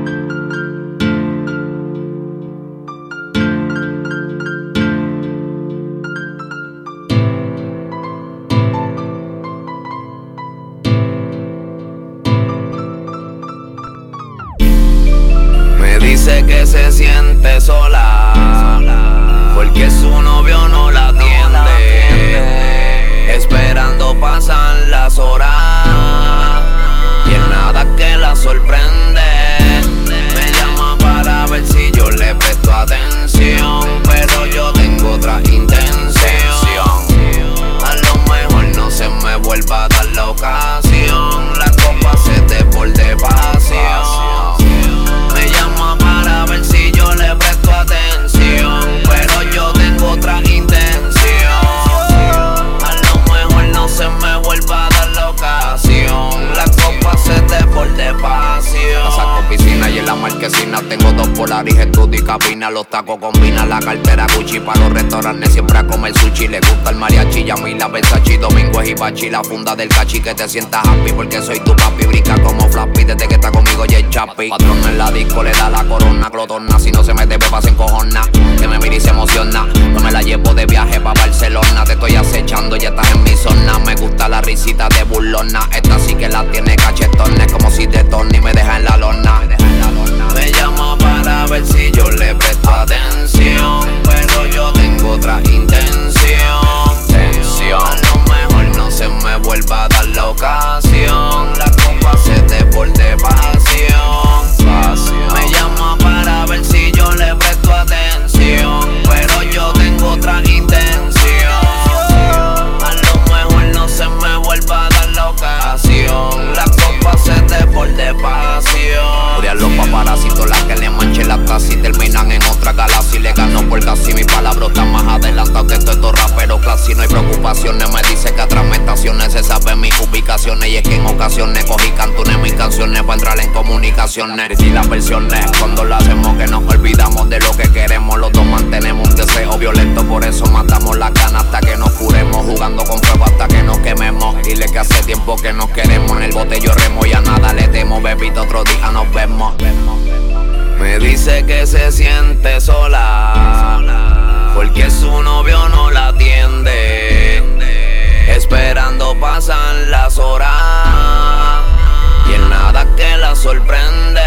Dice que se siente sola porque su novio no la atiende, esperando pasan las horas y en nada que la sorprende. Me llama para ver si yo le presto atención, pero yo tengo otra intención. A lo mejor no se me vuelva a dar la ocasión, la copa se desborde pasión. Me llama para ver si yo le presto atención, pero yo tengo otra intención. A lo mejor no se me vuelva a dar la ocasión, la copa se desborde pasión. La saco piscina y en la marquesina tengo dos Polaris, estudio y cabina. Los tacos combina la cartera Gucci pa' los restaurantes, siempre a comer sushi. Le gusta el mariachi, a mí la Versace, domingo es hibachi. La funda del cachi, que te sientas happy porque soy tu papi. Brinca como Flappy desde que está conmigo y el chapi. Patrón en la disco le da la corona, clotona. Si no se me debe pasa encojona, que me mira y se emociona. No me la llevo de viaje pa' Barcelona, te estoy acechando, ya estás en mi zona. Me gusta la risita de burlona, esta sí que la tiene cachetones, como si de Tony me deja en la lona. Me llama para ver si yo le presto atención, pero yo tengo otra intención. A lo mejor no se me vuelva a dar la ocasión, la copa se desborde pasión. Me llama para ver si yo le presto atención, pero yo tengo otra intención. A lo mejor no se me vuelva a dar la ocasión, la copa se desborde pasión. Odian los paparacitos, las que le manchen la taza y terminan en otra galaxia. Y le gano por casi mi palabra está más adelantado que estos raperos clase. No hay preocupaciones, me dice que a través se saben mis ubicaciones. Y es que en ocasiones cogí cantones mis canciones para entrar en comunicaciones. Y las versiones cuando lo hacemos que nos olvidamos de lo que queremos. Los dos mantenemos un deseo violento, por eso matamos la gana hasta que nos curemos. Jugando con fuego hasta que nos quememos. Dile que hace tiempo que nos queremos. En el bote yo remo y a nada le temo. Bebito, otro día nos vemos. Me dice que se siente sola porque su novio no la atiende, esperando pasan las horas y en nada que la sorprende.